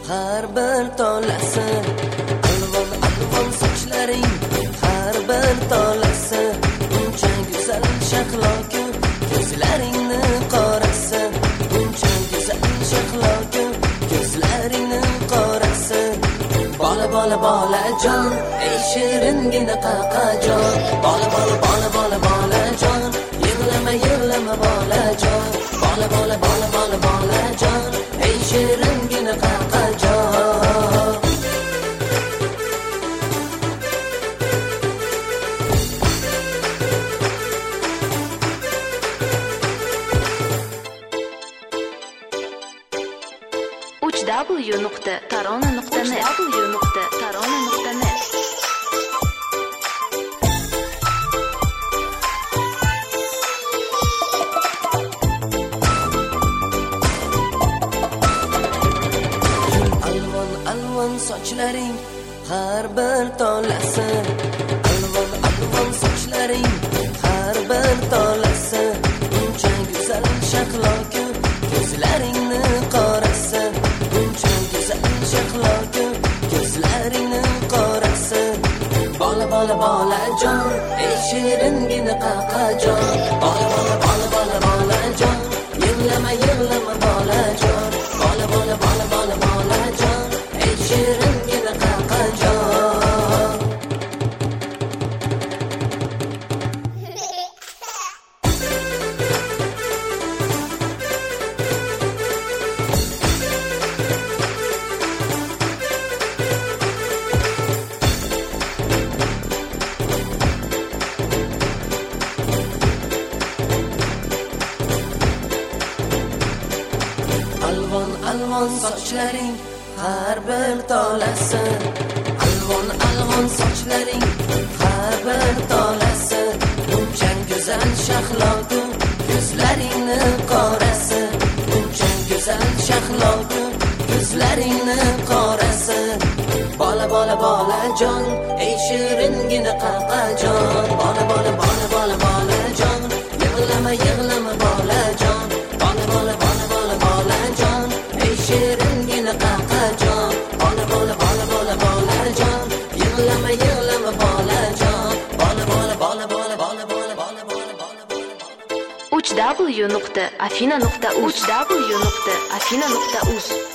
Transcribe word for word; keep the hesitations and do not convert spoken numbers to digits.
har bir tolasi, alvon alvon sochlaring har bir tolasi, uncha go'zal shahloku ko'zlaringni qorasi, uncha go'zal shahloku ko'zlaringni qorasi. Bola bola bolajon, ey shiringina qaqajon, bola bola bola bola bolajon, yig'lama yig'lama bolajon, bola bola bola bola bolajon, ey shiringina qaqajon. uch w nuqta tarona nuqta net w nuqta tarona nuqta net Alvon alvon sochlaring har bir tolasi, alvon alvon sochlaring har bir tolasi, uncha go'zal shahloku ko'zlaringni qorasi, uncha go'zal shahloku ko'zlaringni qorasi. Bola bola bolajon, ey shiringina qaqajon, bola bola bola bola bolajon, yig'lama yig'lama bolajon, bola bola bola bola bolajon, ey shiringina qaqajon. Alvon alvon sochlaring har bir tolasi, alvon alvon sochlaring har bir tolasi, uncha go'zal shahloku ko'zlaringni qorasi, uncha go'zal shahloku ko'zlaringni qorasi. Bola bola bolajon, ey shiringina qaqajon, bola bola bola bola bolajon, yig'lama yig'lama bolajon, bola bola bola bola bolajon, ey shiringina qaqajon, bola bola bola bola bolajon, yig'lama yig'lama bolajon, bola bola bola bola bola bola bola bola bola bola uch w nuqta afina nuqta uch w nuqta afina nuqta uz